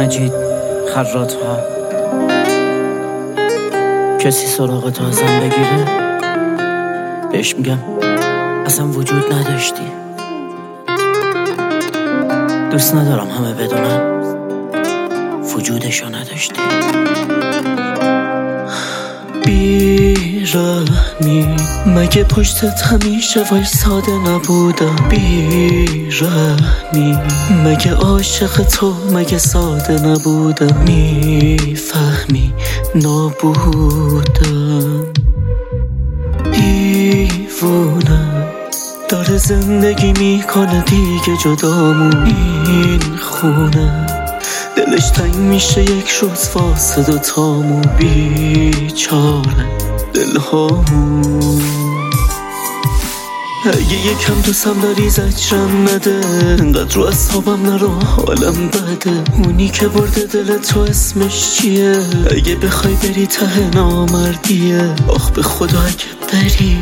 مجید خراط‌ها. کسی سراغ تو ازم بگیره بهش میگم اصلا وجود نداشتی. دوست ندارم همه بدونن وجودشو نداشتی. بی‌رحمی مگه پشتت همیشه وایساده نبودم؟ بی‌رحمی مگه عاشق تو مگه ساده نبودم؟ میفهمی نابودم. دیوونم داره زندگی میکنه دیگه جدامون. این خونه دلش تنگ میشه یک روز واسه دوتامون. بیچاره دلهامون. اگه یکم دوستم داری زجرم نده، انقدر رو اصحابم نرو حالم بده. اونی که برده دل تو اسمش چیه؟ اگه بخوای بری ته نامردیه. آخ به خدا اگه بری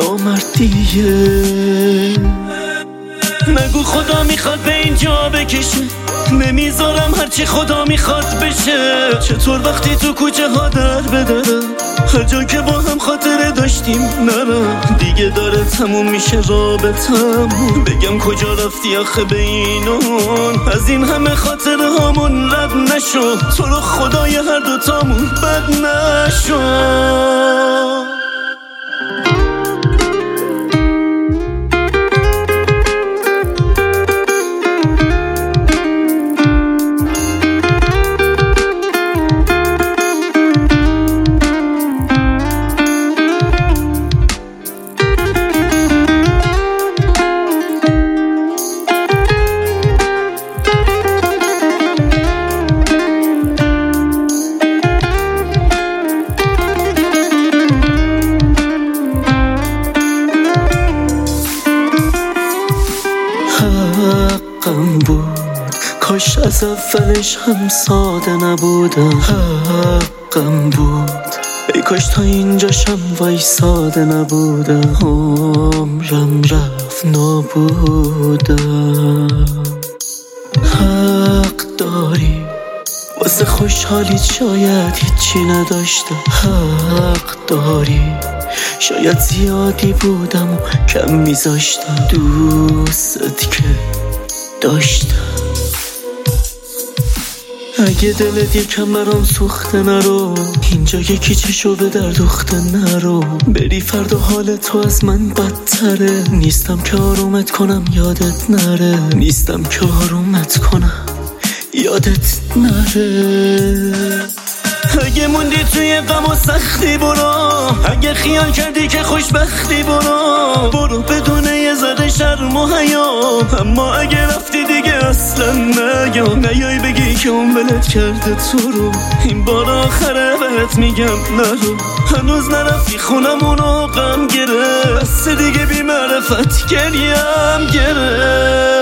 نامردیه. نگو خدا میخواد به اینجا بکشه، نمیذارم هرچی خدا میخواد بشه. چطور وقتی تو کوچه ها در بدرم، هر جا که با هم خاطره داشتیم نرم. دیگه داره تموم میشه رابطمون، بگم کجا رفتی آخه به اینون. از این همه خاطره هامون رد نشو، تو رو خدای هر دوتامون بد نشو. حقم بود کاش از اولش هم ساده نبودم. حقم بود ای کاش تا اینجاشم وایساده نبودم. عمرم رفت نابودم. حق داری واسه خوشحالیت شاید هیچی نداشتم. حق داری شاید زیادی بودم و کم میذاشتم. دوست که داشتم. اگه دلت یکم برام سوخته نرو، اینجا یکی چشو به در دوخته نرو. بری فردا حال تو از من بدتره. نیستم که آرومت کنم یادت نره. نیستم که آرومت کنم یادت نره. اگه موندی توی غم و سختی برو، اگه خیال کردی که خوشبختی برو بدون یه ذره شرم و حیا. اما اگه رفتی دیگه اصلا نیای بگی که اون ولت کرده تو رو. این بار آخره بهت میگم نرو. هنوز نرفتی خونمونو غم گرفت، بس دیگه بی معرفت گریم گرفت.